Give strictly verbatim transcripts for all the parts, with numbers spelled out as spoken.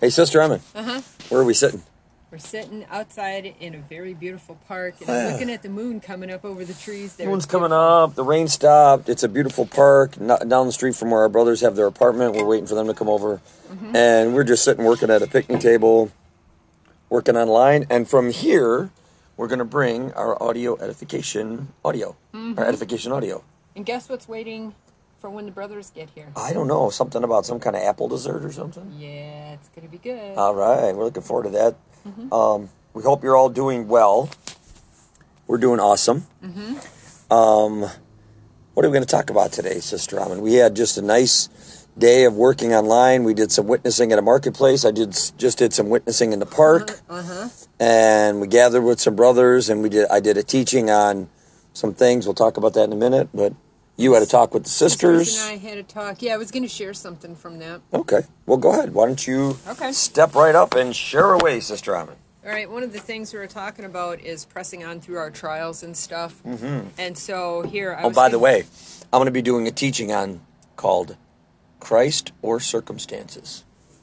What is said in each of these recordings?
Hey, Sister Emmett. Uh-huh. Where are we sitting? We're sitting outside in a very beautiful park, and I'm looking at the moon coming up over the trees there. The moon's coming up. The rain stopped. It's a beautiful park not down the street from where our brothers have their apartment. We're waiting for them to come over. Mm-hmm. And we're just sitting working at a picnic table, working online. And from here, we're going to bring our audio edification audio. Mm-hmm. Our edification audio. And guess what's waiting for when the brothers get here? I don't know. Something about some kind of apple dessert or something? Yeah, it's going to be good. All right. We're looking forward to that. Mm-hmm. Um, we hope you're all doing well. We're doing awesome. Mm-hmm. Um, what are we going to talk about today, Sister Raman? We had just a nice day of working online. We did some witnessing at a marketplace. I did just did some witnessing in the park. Uh-huh. Uh-huh. And we gathered with some brothers, and we did. I did a teaching on some things. We'll talk about that in a minute. But you had a talk with the sisters. And I had a talk. Yeah, I was going to share something from that. Okay. Well, go ahead. Why don't you okay. step right up and share away, Sister Raman? All right, one of the things we were talking about is pressing on through our trials and stuff. Mm-hmm. And so here... I oh, was by thinking, the way, I'm going to be doing a teaching on called Christ or Circumstances.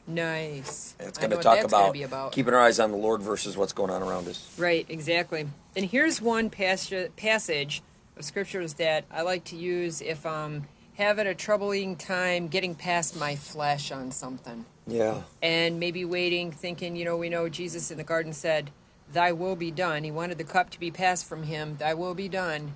Nice. It's going to to talk about, be about keeping our eyes on the Lord versus what's going on around us. Right, exactly. And here's one pas- passage of scriptures that I like to use if I'm having a troubling time getting past my flesh on something. Yeah. And maybe waiting, thinking, you know, we know Jesus in the garden said, thy will be done. He wanted the cup to be passed from him. Thy will be done.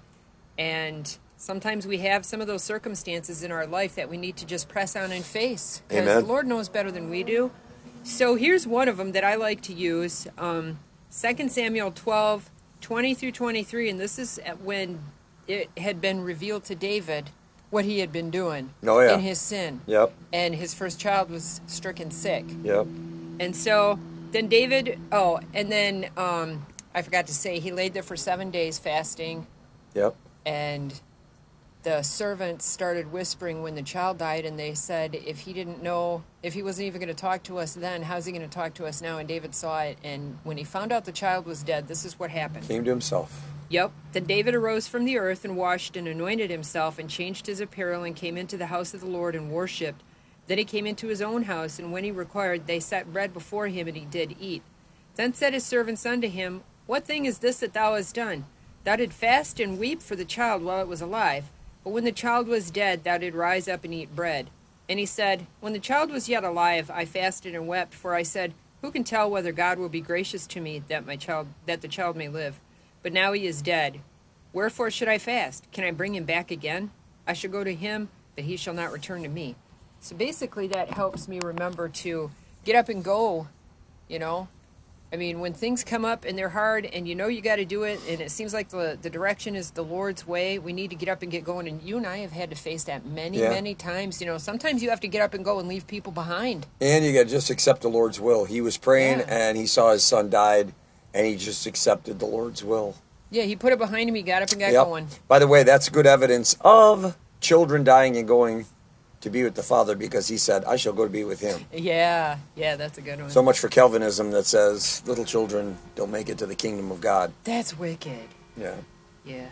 And sometimes we have some of those circumstances in our life that we need to just press on and face. Because the Lord knows better than we do. So here's one of them that I like to use. Um, Second Samuel twelve, twenty through twenty-three. And this is when it had been revealed to David what he had been doing oh, yeah. in his sin. Yep. And his first child was stricken sick. Yep. And so then David, oh, and then um, I forgot to say, he laid there for seven days fasting. Yep. And the servants started whispering when the child died, and they said, if he didn't know, if he wasn't even going to talk to us then, how's he going to talk to us now? And David saw it, and when he found out the child was dead, this is what happened. Came to himself. Yep. Then David arose from the earth and washed and anointed himself and changed his apparel and came into the house of the Lord and worshipped. Then he came into his own house, and when he required, they set bread before him, and he did eat. Then said his servants unto him, what thing is this that thou hast done? Thou did fast and weep for the child while it was alive. But when the child was dead, thou did rise up and eat bread. And he said, when the child was yet alive, I fasted and wept, for I said, who can tell whether God will be gracious to me that my child, that the child may live? But now he is dead. Wherefore should I fast? Can I bring him back again? I shall go to him, but he shall not return to me. So basically that helps me remember to get up and go, you know. I mean, when things come up and they're hard and you know you got to do it and it seems like the, the direction is the Lord's way, we need to get up and get going. And you and I have had to face that many, yeah. many times. You know, sometimes you have to get up and go and leave people behind. And you got to just accept the Lord's will. He was praying yeah. and he saw his son died and he just accepted the Lord's will. Yeah, he put it behind him. He got up and got yep. going. By the way, that's good evidence of children dying and going to be with the Father because he said, I shall go to be with him. Yeah, yeah, that's a good one. So much for Calvinism that says little children don't make it to the kingdom of God. That's wicked. Yeah. Yeah.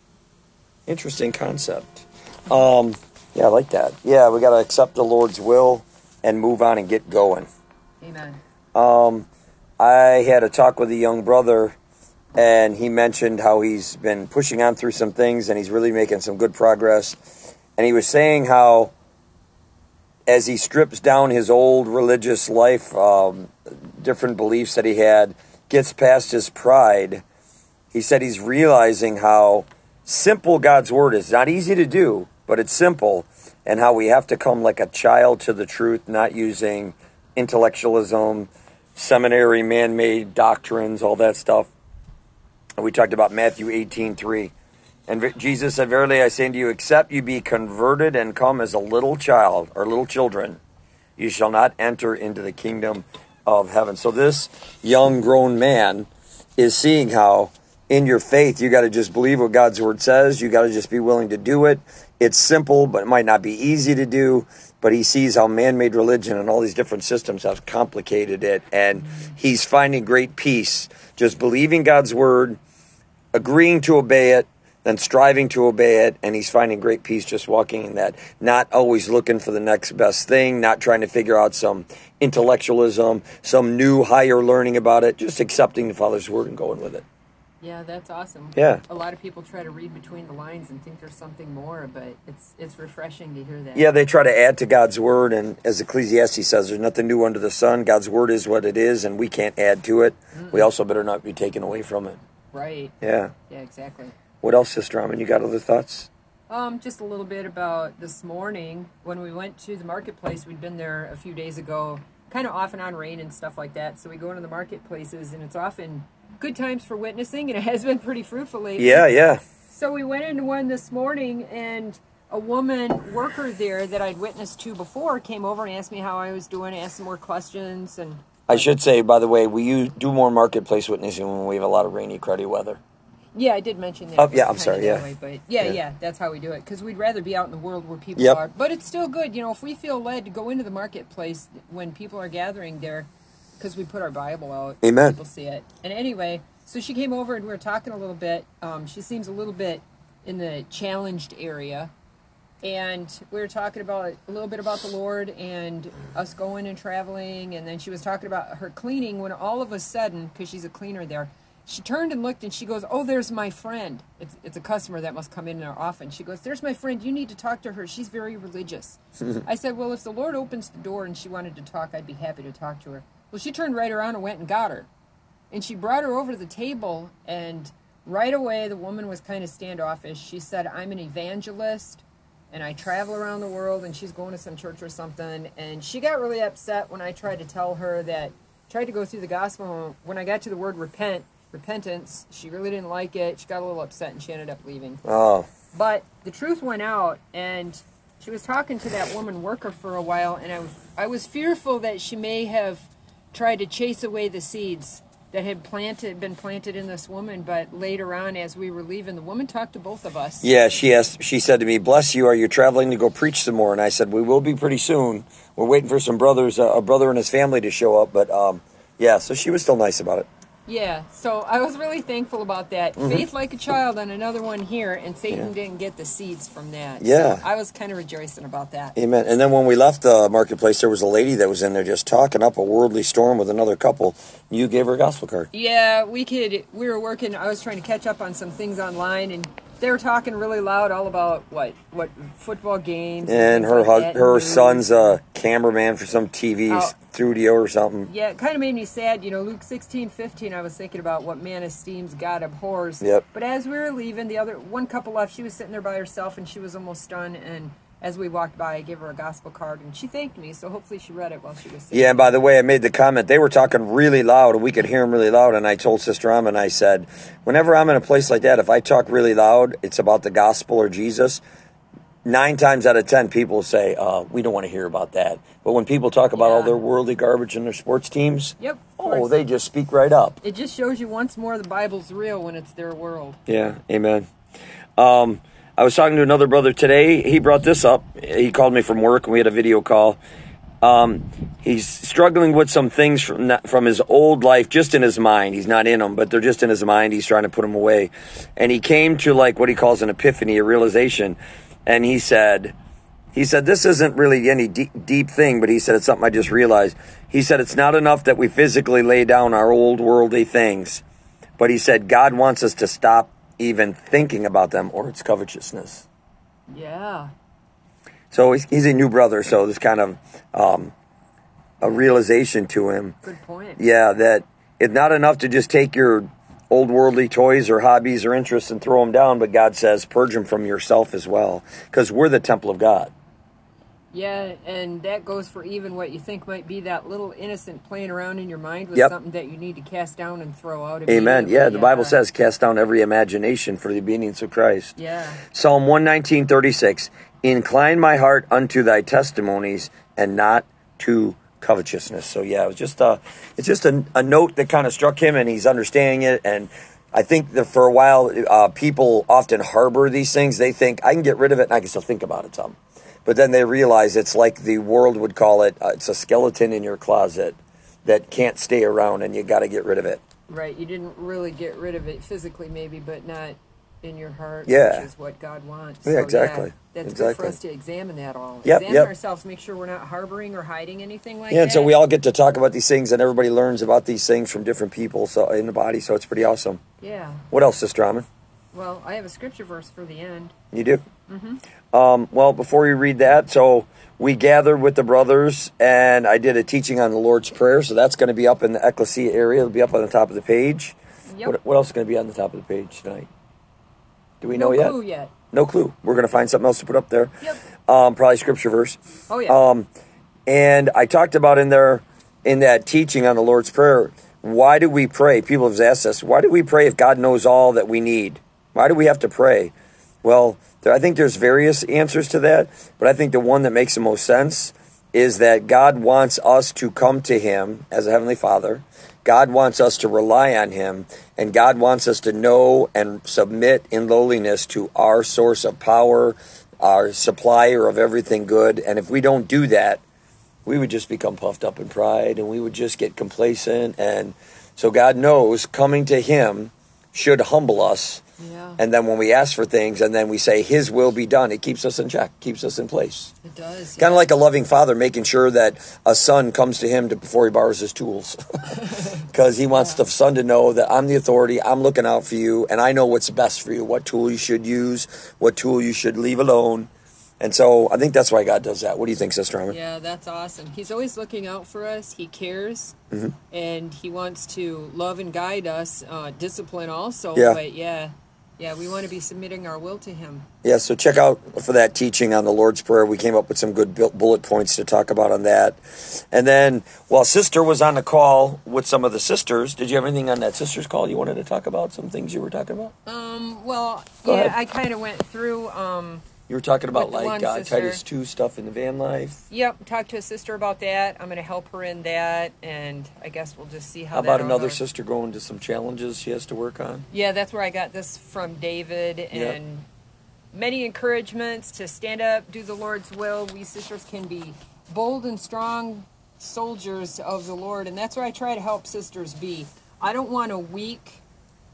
Interesting concept. Um, yeah, I like that. Yeah, we got to accept the Lord's will and move on and get going. Amen. Um, I had a talk with a young brother, and he mentioned how he's been pushing on through some things, and he's really making some good progress. And he was saying how as he strips down his old religious life, um, different beliefs that he had, gets past his pride, he said he's realizing how simple God's word is. Not easy to do, but it's simple, and how we have to come like a child to the truth, not using intellectualism, seminary, man-made doctrines, all that stuff. And we talked about Matthew eighteen three. And Jesus said, verily I say unto you, except you be converted and come as a little child, or little children, you shall not enter into the kingdom of heaven. So this young grown man is seeing how in your faith, you got to just believe what God's word says. You got to just be willing to do it. It's simple, but it might not be easy to do. But he sees how man-made religion and all these different systems have complicated it. And he's finding great peace just believing God's word, agreeing to obey it, and striving to obey it, and he's finding great peace just walking in that, not always looking for the next best thing, not trying to figure out some intellectualism, some new higher learning about it, just accepting the Father's word and going with it. Yeah, that's awesome. Yeah. A lot of people try to read between the lines and think there's something more, but it's it's refreshing to hear that. Yeah, they try to add to God's word, and as Ecclesiastes says, there's nothing new under the sun. God's word is what it is, and we can't add to it. Mm-mm. We also better not be taken away from it. Right. Yeah. Yeah, exactly. What else, Sister Armin? You got other thoughts? Um, just a little bit about this morning when we went to the marketplace. We'd been there a few days ago, kind of off and on rain and stuff like that. So we go into the marketplaces, and it's often good times for witnessing, and it has been pretty fruitful lately. Yeah, yeah. So we went into one this morning, and a woman worker there that I'd witnessed to before came over and asked me how I was doing, asked some more questions. And I should say, by the way, we use, do more marketplace witnessing when we have a lot of rainy, cruddy weather. Yeah, I did mention that. Oh, yeah, I'm sorry, yeah. Way, but yeah, yeah, yeah, that's how we do it, because we'd rather be out in the world where people yep. are. But it's still good, you know, if we feel led to go into the marketplace when people are gathering there, because we put our Bible out. Amen. People see it. And anyway, so she came over and we were talking a little bit. Um, she seems a little bit in the challenged area. And we were talking about a little bit about the Lord and us going and traveling. And then she was talking about her cleaning when all of a sudden, because she's a cleaner there, she turned and looked and she goes, oh, there's my friend. It's it's a customer that must come in there often. She goes, there's my friend. You need to talk to her. She's very religious. I said, well, if the Lord opens the door and she wanted to talk, I'd be happy to talk to her. Well, she turned right around and went and got her. And she brought her over to the table, and right away the woman was kind of standoffish. She said, I'm an evangelist, and I travel around the world, and she's going to some church or something. And she got really upset when I tried to tell her that, tried to go through the gospel. When I got to the word repent, repentance, she really didn't like it. She got a little upset, and she ended up leaving. Oh. But the truth went out, and she was talking to that woman worker for a while, and I was, I was fearful that she may have tried to chase away the seeds that had planted, been planted in this woman. But later on, as we were leaving, the woman talked to both of us. Yeah, she asked. She said to me, bless you, are you traveling to go preach some more? And I said, we will be pretty soon. We're waiting for some brothers, uh, a brother and his family to show up. But um, yeah, so she was still nice about it. Yeah, so I was really thankful about that. Mm-hmm. Faith like a child on another one here, and Satan yeah. didn't get the seeds from that. Yeah. So I was kind of rejoicing about that. Amen. And then when we left the marketplace, there was a lady that was in there just talking up a worldly storm with another couple. You gave her a gospel card. Yeah, we could. We were working. I was trying to catch up on some things online, and they were talking really loud all about what what football games. And, and her like hus- her son's a cameraman for some T V oh. studio or something. Yeah, it kind of made me sad. You know, Luke sixteen fifteen, I was thinking about what man esteems, God abhors. Yep. But as we were leaving, the other one couple left. She was sitting there by herself, and she was almost done. And as we walked by, I gave her a gospel card, and she thanked me. So hopefully she read it while she was sitting. Yeah, and by the way, I made the comment. They were talking really loud, and we could hear them really loud. And I told Sister Amma, and I said, whenever I'm in a place like that, if I talk really loud, it's about the gospel or Jesus. Nine times out of ten, people say, uh, we don't want to hear about that. But when people talk about yeah. all their worldly garbage and their sports teams, yep, oh, they just speak right up. It just shows you once more the Bible's real when it's their world. Yeah, amen. Um, I was talking to another brother today. He brought this up. He called me from work, and we had a video call. Um, he's struggling with some things from that, from his old life, just in his mind. He's not in them, but they're just in his mind. He's trying to put them away. And he came to like what he calls an epiphany, a realization. And he said, he said, this isn't really any deep, deep thing, but he said, it's something I just realized. He said, it's not enough that we physically lay down our old worldly things. But he said, God wants us to stop even thinking about them, or it's covetousness. Yeah. So he's, he's a new brother, so there's kind of um, a realization to him. Good point. Yeah, that it's not enough to just take your old worldly toys or hobbies or interests and throw them down, but God says purge them from yourself as well, because we're the temple of God. Yeah, and that goes for even what you think might be that little innocent playing around in your mind with yep. something that you need to cast down and throw out. Amen. Yeah, the yeah. Bible says cast down every imagination for the obedience of Christ. Yeah. Psalm one nineteen thirty-six, incline my heart unto thy testimonies and not to covetousness. So yeah, it was just a, it's just a, a note that kind of struck him, and he's understanding it. And I think that for a while, uh, people often harbor these things. They think, I can get rid of it and I can still think about it some. But then they realize it's like the world would call it, uh, it's a skeleton in your closet that can't stay around, and you got to get rid of it. Right. You didn't really get rid of it physically maybe, but not in your heart, Yeah. which is what God wants. Yeah, So, exactly. Yeah, that's exactly. good for us to examine that all. Yep, examine yep. ourselves, make sure we're not harboring or hiding anything like Yeah, that. and so we all get to talk about these things, and everybody learns about these things from different people so in the body, so it's pretty awesome. Yeah. What else, Sister Amin? Well, I have a scripture verse for the end. You do? Mm-hmm. Um, well, before we read that, so we gathered with the brothers, and I did a teaching on the Lord's Prayer, so that's going to be up in the Ecclesia area. It'll be up on the top of the page. Yep. What, what else is going to be on the top of the page tonight? Do we no know yet? clue yet. No clue. We're going to find something else to put up there. Yep. Um, probably scripture verse. Oh, yeah. Um, and I talked about in there, in that teaching on the Lord's Prayer, why do we pray? People have asked us, why do we pray if God knows all that we need? Why do we have to pray? Well, there, I think there's various answers to that, but I think the one that makes the most sense is that God wants us to come to Him as a Heavenly Father. God wants us to rely on Him, and God wants us to know and submit in lowliness to our source of power, our supplier of everything good. And if we don't do that, we would just become puffed up in pride, and we would just get complacent. And so God knows coming to Him should humble us. Yeah. And then when we ask for things and then we say His will be done, it keeps us in check, keeps us in place. It does. Kind of yeah. like a loving father making sure that a son comes to him to, before he borrows his tools. Because he wants Yeah. the son to know that I'm the authority, I'm looking out for you, and I know what's best for you, what tool you should use, what tool you should leave alone. And so I think that's why God does that. What do you think, Sister Armin? Yeah, that's awesome. He's always looking out for us. He cares. Mm-hmm. And He wants to love and guide us, uh, discipline also. Yeah. But yeah, yeah, we want to be submitting our will to Him. Yeah, so check out for that teaching on the Lord's Prayer. We came up with some good bu- bullet points to talk about on that. And then, while Sister was on the call with some of the sisters, did you have anything on that sister's call you wanted to talk about? Some things you were talking about? Um, well, Go yeah, ahead. I kind of went through... Um, You were talking about With the like one uh, sister. Titus two stuff in the van life. Yep, talked to a sister about that. I'm going to help her in that, and I guess we'll just see how, How about that all another goes. sister going to some challenges she has to work on? Yeah, that's where I got this from David, and many encouragements to stand up, do the Lord's will. We sisters can be bold and strong soldiers of the Lord, and that's where I try to help sisters be. I don't want a weak,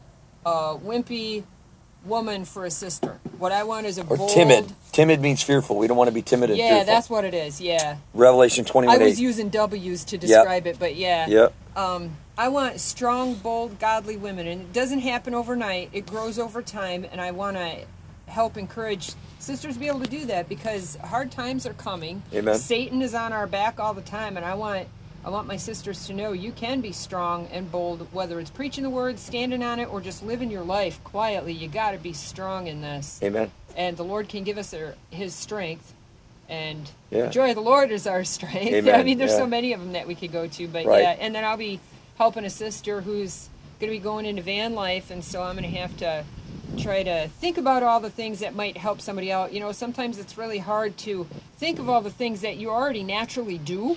uh, wimpy woman for a sister. What I want is a Or bold... timid. Timid means fearful. We don't want to be timid and Yeah, fearful. that's what it is, yeah. Revelation I twenty-one was eight. using W's to describe it, but yeah. Yep. Um, I want strong, bold, godly women, and it doesn't happen overnight. It grows over time, and I want to help encourage sisters to be able to do that because hard times are coming. Amen. Satan is on our back all the time, and I want I want my sisters to know you can be strong and bold, whether it's preaching the word, standing on it, or just living your life quietly. You got to be strong in this, Amen. and the Lord can give us our, His strength. And Yeah. the joy of the Lord is our strength. Amen. I mean, there's Yeah. so many of them that we could go to, but Right. yeah. And then I'll be helping a sister who's going to be going into van life, and so I'm going to have to try to think about all the things that might help somebody out. You know, sometimes it's really hard to think of all the things that you already naturally do.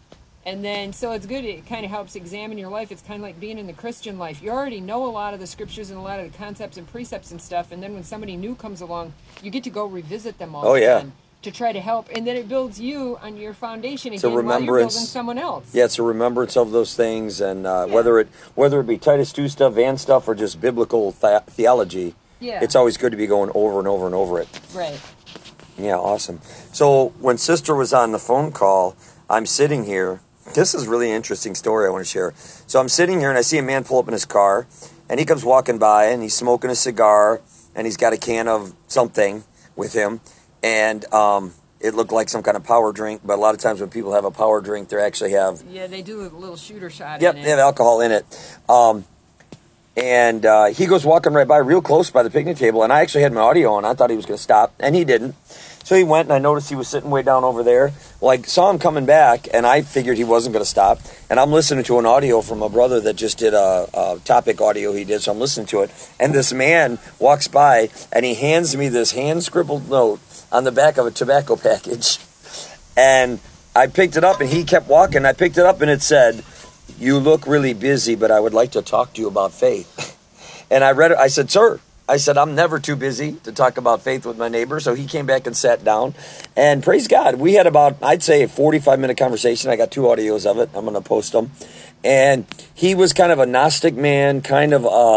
And then, so it's good, it kind of helps examine your life. It's kind of like being in the Christian life. You already know a lot of the scriptures and a lot of the concepts and precepts and stuff, and then when somebody new comes along, you get to go revisit them all Oh, yeah. again to try to help. And then it builds you on your foundation It's a again while you're remembrance. building someone else. Yeah, it's a remembrance of those things, and uh, Yeah. whether it whether it be Titus two stuff, van stuff, or just biblical the- theology, Yeah. it's always good to be going over and over and over it. Right. Yeah, awesome. So when Sister was on the phone call, I'm sitting here. This is a really interesting story I want to share. So I'm sitting here and I see a man pull up in his car, and he comes walking by and he's smoking a cigar and he's got a can of something with him, and um, it looked like some kind of power drink. But a lot of times when people have a power drink, they actually have Yeah, they do a little shooter shot Yep, in it. they have alcohol in it. Um, and uh, he goes walking right by, real close by the picnic table, and I actually had my audio on. I thought he was going to stop, and he didn't. So he went, and I noticed he was sitting way down over there. Well, I saw him coming back, and I figured he wasn't going to stop. And I'm listening to an audio from a brother that just did a, a topic audio he did, so I'm listening to it. And this man walks by, and he hands me this hand-scribbled note on the back of a tobacco package. And I picked it up, and he kept walking. I picked it up, and it said, "You look really busy, but I would like to talk to you about faith." And I read it. I said, "Sir," I said, "I'm never too busy to talk about faith with my neighbor." So he came back and sat down. And praise God, we had about, I'd say, a forty-five minute conversation. I got two audios of it. I'm going to post them. And he was kind of a Gnostic man, kind of a,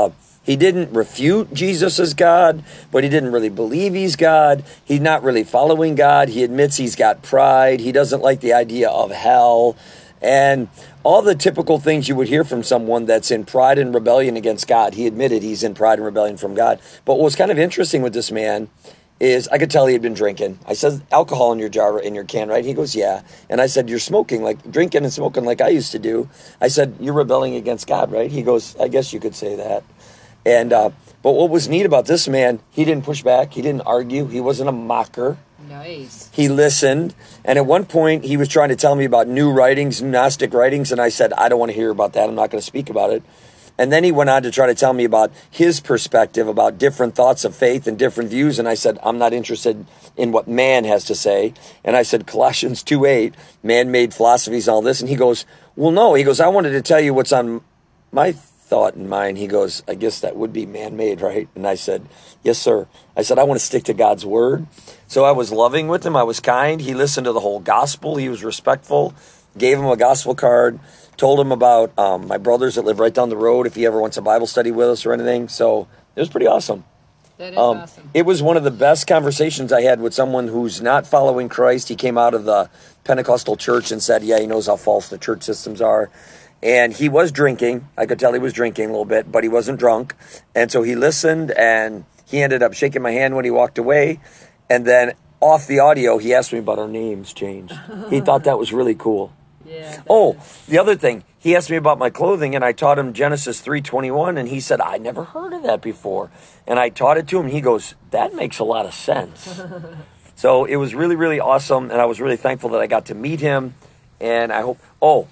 He didn't refute Jesus as God, but he didn't really believe he's God. He's not really following God. He admits he's got pride. He doesn't like the idea of hell. And all the typical things you would hear from someone that's in pride and rebellion against God. He admitted he's in pride and rebellion from God. But what was kind of interesting with this man is I could tell he had been drinking. I said, alcohol in your jar, in your can, right? He goes, yeah. And I said, you're smoking, like drinking and smoking like I used to do. I said, you're rebelling against God, right? He goes, I guess you could say that. And, uh, but what was neat about this man, he didn't push back. He didn't argue. He wasn't a mocker. Nice. He listened. And at one point, he was trying to tell me about new writings, Gnostic writings. And I said, I don't want to hear about that. I'm not going to speak about it. And then he went on to try to tell me about his perspective, about different thoughts of faith and different views. And I said, I'm not interested in what man has to say. And I said, Colossians two eight, man-made philosophies, all this. And he goes, well, no. He goes, I wanted to tell you what's on my thought and mind. He goes, I guess that would be man-made, right? And I said, yes, sir. I said, I want to stick to God's word. So I was loving with him. I was kind. He listened to the whole gospel. He was respectful. Gave him a gospel card. Told him about um, my brothers that live right down the road if he ever wants a Bible study with us or anything. So it was pretty awesome. That is um, awesome. It was one of the best conversations I had with someone who's not following Christ. He came out of the Pentecostal church and said, yeah, he knows how false the church systems are. And he was drinking. I could tell he was drinking a little bit, but he wasn't drunk. And so he listened, and he ended up shaking my hand when he walked away. And then off the audio, he asked me about our names changed. He thought that was really cool. Yeah. Oh, the other thing, he asked me about my clothing, and I taught him Genesis three twenty-one, and he said, I never heard of that before. And I taught it to him, and he goes, that makes a lot of sense. So it was really, really awesome, and I was really thankful that I got to meet him, and I hope, oh,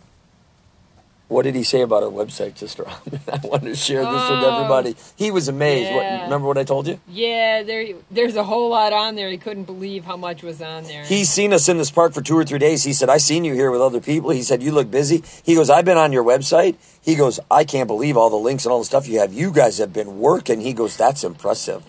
what did he say about our website, Sister? I wanted to share this oh, with everybody. He was amazed. Yeah. What, remember what I told you? Yeah, there, there's a whole lot on there. He couldn't believe how much was on there. He's seen us in this park for two or three days. He said, I seen you here with other people. He said, you look busy. He goes, I've been on your website. He goes, I can't believe all the links and all the stuff you have. You guys have been working. He goes, that's impressive.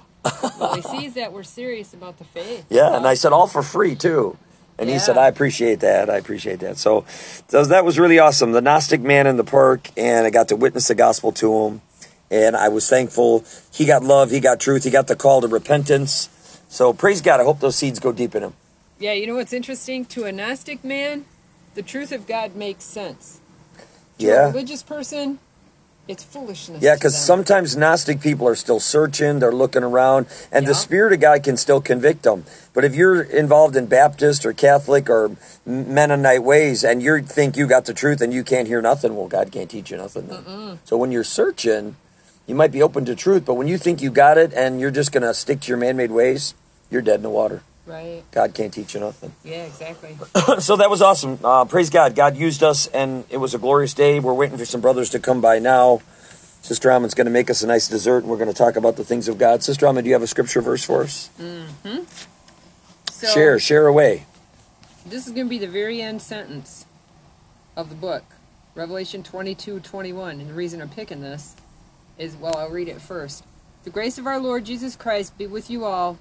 Well, he sees that we're serious about the faith. Yeah, and I said, all for free, too. And yeah. he said, I appreciate that. I appreciate that. So, so that was really awesome. The Gnostic man in the park, and I got to witness the gospel to him. And I was thankful. He got love. He got truth. He got the call to repentance. So praise God. I hope those seeds go deep in him. Yeah, you know what's interesting? To a Gnostic man, the truth of God makes sense. To Yeah. a religious person, it's foolishness. Yeah, because sometimes Gnostic people are still searching, they're looking around, and Yeah. the Spirit of God can still convict them. But if you're involved in Baptist or Catholic or Mennonite ways, and you think you got the truth and you can't hear nothing, well, God can't teach you nothing then. Mm-mm. So when you're searching, you might be open to truth, but when you think you got it and you're just going to stick to your man-made ways, you're dead in the water. Right. God can't teach you nothing. Yeah, exactly. So that was awesome. Uh, praise God. God used us, and it was a glorious day. We're waiting for some brothers to come by now. Sister Almond's going to make us a nice dessert, and we're going to talk about the things of God. Sister Almond, do you have a scripture verse for us? Mm-hmm. So, share, share away. This is going to be the very end sentence of the book, Revelation twenty-two twenty-one. And the reason I'm picking this is, well, I'll read it first. The grace of our Lord Jesus Christ be with you all.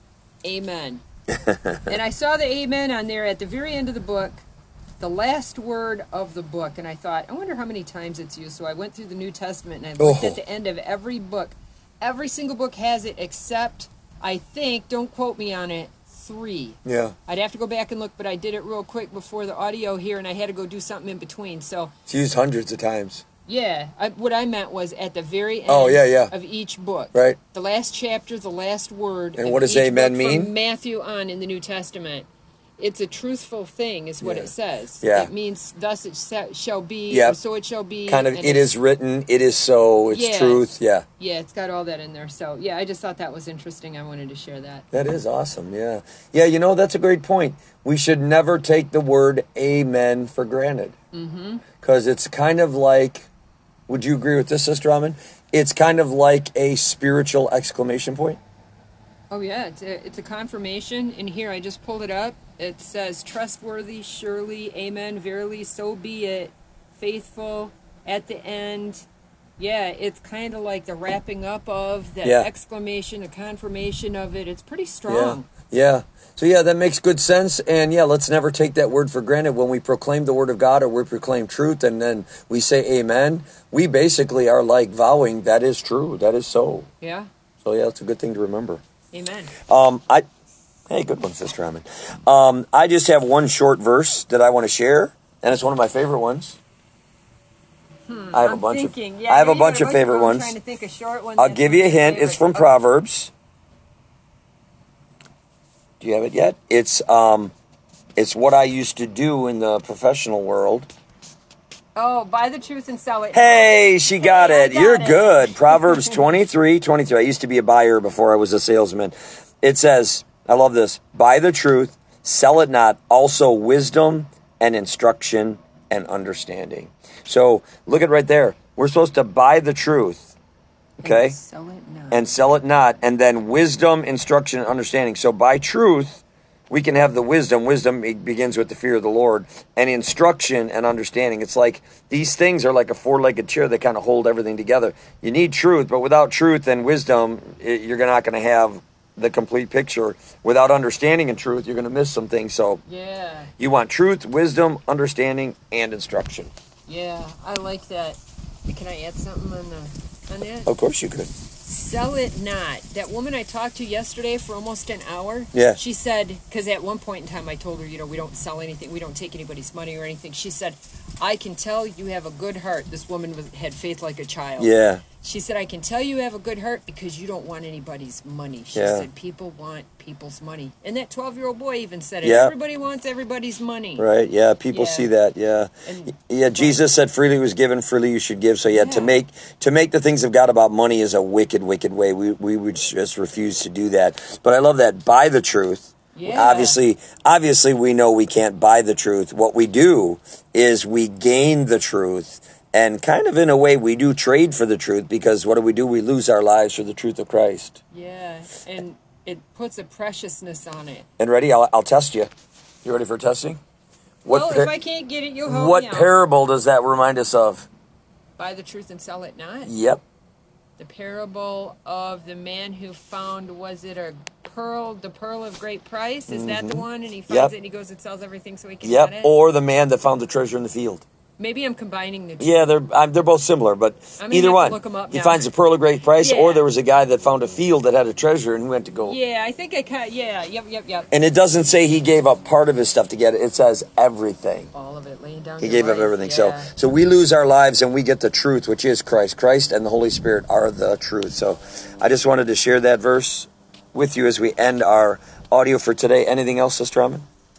Amen. And I saw the amen on there at the very end of the book, the last word of the book. And I thought, I wonder how many times it's used. So I went through the New Testament and I looked Oh. at the end of every book. Every single book has it except, I think, don't quote me on it, three. Yeah. I'd have to go back and look, but I did it real quick before the audio here, and I had to go do something in between. So, It's used hundreds of times. yeah, I, what I meant was at the very end Oh, yeah, yeah. of each book. Right. The last chapter, the last word. And of what does each amen book mean? From Matthew on in the New Testament. It's a truthful thing, is what Yeah. it says. Yeah. It means, thus it sa- shall be, Yeah. or so it shall be. Kind of, and it it's- is written, it is so, it's Yeah. truth. Yeah. Yeah, it's got all that in there. So, yeah, I just thought that was interesting. I wanted to share that. That is awesome. Yeah. Yeah, you know, that's a great point. We should never take the word amen for granted. Mm-hmm. Because it's kind of like, would you agree with this, Sister Almond? It's kind of like a spiritual exclamation point. Oh, yeah, it's a, it's a confirmation. In here, I just pulled it up. It says, trustworthy, surely, amen, verily, so be it, faithful, at the end, Yeah, it's kind of like the wrapping up of the Yeah. exclamation, the confirmation of it. It's pretty Yeah. strong. Yeah. So, yeah, that makes good sense. And, yeah, let's never take that word for granted. When we proclaim the word of God or we proclaim truth and then we say amen, we basically are like vowing that is true. That is so. Yeah. So, yeah, it's a good thing to remember. Amen. Um, I, hey, good one, Sister Hammond. Um, I just have one short verse that I want to share, and it's one of my favorite ones. Hmm, I have I'm a bunch thinking, of yeah, I have you a got bunch of favorite I'm ones. trying to think of short ones. I'll That's give one you a of my hint. It's favorites. from Okay. Proverbs. Do you have it yet? It's um, it's what I used to do in the professional world. Oh, buy the truth and sell it. Hey, she got Hey, I it. You're got good. it. Proverbs twenty-three, twenty-three. I used to be a buyer before I was a salesman. It says, I love this, buy the truth, sell it not, also wisdom and instruction and understanding. So look at right there. We're supposed to buy the truth, okay? And sell it not. And sell it not. And then wisdom, instruction, and understanding. So by truth, we can have the wisdom. Wisdom begins with the fear of the Lord. And instruction and understanding. It's like these things are like a four-legged chair that kind of hold everything together. You need truth, but without truth and wisdom, it, you're not going to have the complete picture. Without understanding and truth, you're going to miss some things. So Yeah. you want truth, wisdom, understanding, and instruction. Yeah, I like that. Can I add something on the on that? Of course you could. Sell it not. That woman I talked to yesterday for almost an hour. Yeah. She said, because at one point in time I told her, you know, we don't sell anything, we don't take anybody's money or anything. She said, I can tell you have a good heart. This woman was, had faith like a child. Yeah. She said, I can tell you have a good heart because you don't want anybody's money. She Yeah. said, people want people's money. And that twelve-year-old boy even said it. Yeah. Everybody wants everybody's money. Right, yeah, people Yeah. see that, yeah. And- yeah, Jesus said freely was given, freely you should give. So yeah, to Yeah. make to make the things of God about money is a wicked, wicked way. We we would just refuse to do that. But I love that. Buy the truth. Yeah. Obviously, obviously we know we can't buy the truth. What we do is we gain the truth. And kind of in a way we do trade for the truth, because what do we do? We lose our lives for the truth of Christ. Yeah, and it puts a preciousness on it. And ready? I'll, I'll test you. You ready for testing? What well, par- if I can't get it, you'll help What me out. parable does that remind us of? Buy the truth and sell it not. Yep. The parable of the man who found, was it a pearl, the pearl of great price? Is that the one? And he finds Yep. it and he goes and sells everything so he can Yep. get it? Or the man that found the treasure in the field. Maybe I'm combining the two. Yeah, they're um, they're both similar, but I'm gonna either have to one. look 'em up He now. finds a pearl of great price, Yeah. or there was a guy that found a field that had a treasure and he went to go. Yeah, I think I kind yeah, yep, yep, yep. And it doesn't say he gave up part of his stuff to get it. It says everything. All of it, laying down He your gave up life, everything. yeah. So so we lose our lives and we get the truth, which is Christ. Christ and the Holy Spirit are the truth. So I just wanted to share that verse with you as we end our audio for today. Anything else, Sister Hammond?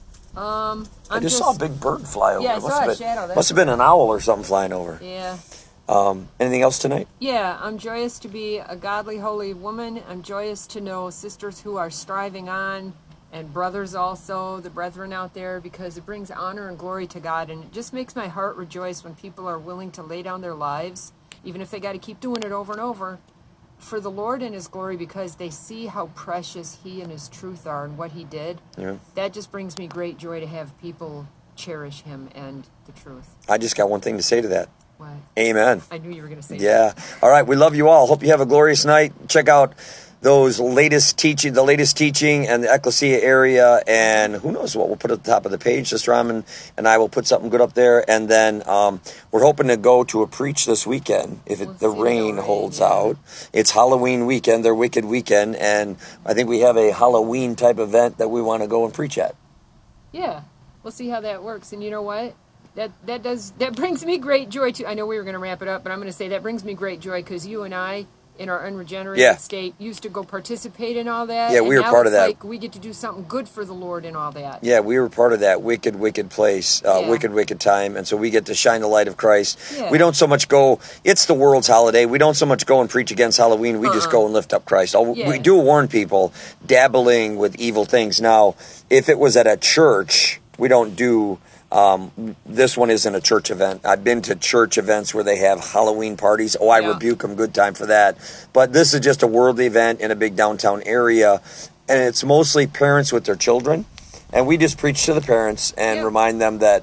Um, I I'm just, saw a big bird fly over. Yeah, I It saw must have a been- shadow there. Must have been an owl or something flying over. Yeah. Um, anything else tonight? Yeah, I'm joyous to be a godly, holy woman. I'm joyous to know sisters who are striving on, and brothers also, the brethren out there, because it brings honor and glory to God. And it just makes my heart rejoice when people are willing to lay down their lives, even if they got to keep doing it over and over, for the Lord and His glory, because they see how precious He and His truth are and what He did. Yeah. That just brings me great joy to have people cherish Him and the truth. I just got one thing to say to that. What? Amen. I knew you were going to say that. Yeah. All right. We love you all. Hope you have a glorious night. Check out those latest teaching, the latest teaching and the Ecclesia area. And who knows what we'll put at the top of the page. Sister Raman and I will put something good up there. And then um, we're hoping to go to a preach this weekend if it, We'll the see the rain rain, holds yeah. out. It's Halloween weekend, their Wicked weekend. And I think we have a Halloween type event that we want to go and preach at. Yeah, we'll see how that works. And you know what? That that does that brings me great joy too. I know we were going to wrap it up, but I'm going to say that brings me great joy because you and I, in our unregenerated Yeah. state, used to go participate in all that. Yeah, and we were now part of it's that. Like we get to do something good for the Lord and all that. Yeah, we were part of that wicked, wicked place, uh, Yeah. wicked, wicked time. And so we get to shine the light of Christ. Yeah. We don't so much go, it's the world's holiday. We don't so much go and preach against Halloween. We just Uh-uh. go and lift up Christ. All, Yeah. We do warn people dabbling with evil things. Now, if it was at a church, we don't do, um, this one isn't a church event. I've been to church events where they have Halloween parties. Oh, I Yeah. rebuke them. Good time for that. But this is just a worldly event in a big downtown area. And it's mostly parents with their children. And we just preach to the parents and Yeah. remind them that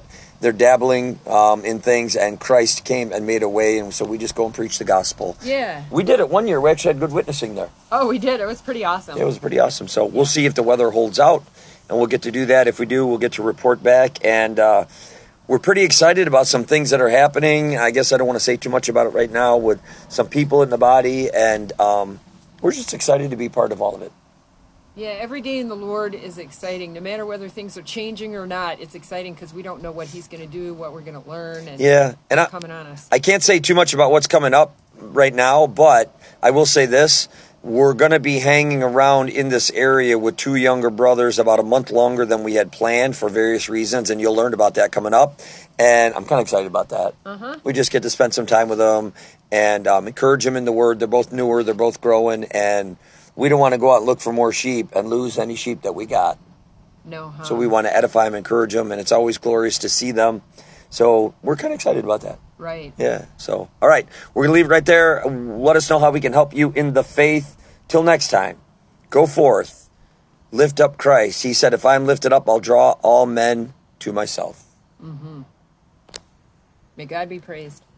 they're dabbling um, in things, and Christ came and made a way, and so we just go and preach the gospel. Yeah. We did it one year. We actually had good witnessing there. Oh, we did. It was pretty awesome. It was pretty awesome. So we'll see if the weather holds out, and we'll get to do that. If we do, we'll get to report back, and uh, we're pretty excited about some things that are happening. I guess I don't want to say too much about it right now with some people in the body, and um, we're just excited to be part of all of it. Yeah, every day in the Lord is exciting. No matter whether things are changing or not, it's exciting because we don't know what He's going to do, what we're going to learn, and yeah, and I, coming on us. I can't say too much about what's coming up right now, but I will say this. We're going to be hanging around in this area with two younger brothers about a month longer than we had planned for various reasons, and you'll learn about that coming up. And I'm kind of excited about that. Uh-huh. We just get to spend some time with them and um, encourage them in the Word. They're both newer. They're both growing, and we don't want to go out and look for more sheep and lose any sheep that we got. No, huh? So we want to edify them, encourage them, and it's always glorious to see them. So we're kind of excited about that. Right. Yeah. So, all right. We're going to leave it right there. Let us know how we can help you in the faith. Till next time, go forth. Lift up Christ. He said, if I'm lifted up, I'll draw all men to myself. Mm-hmm. May God be praised.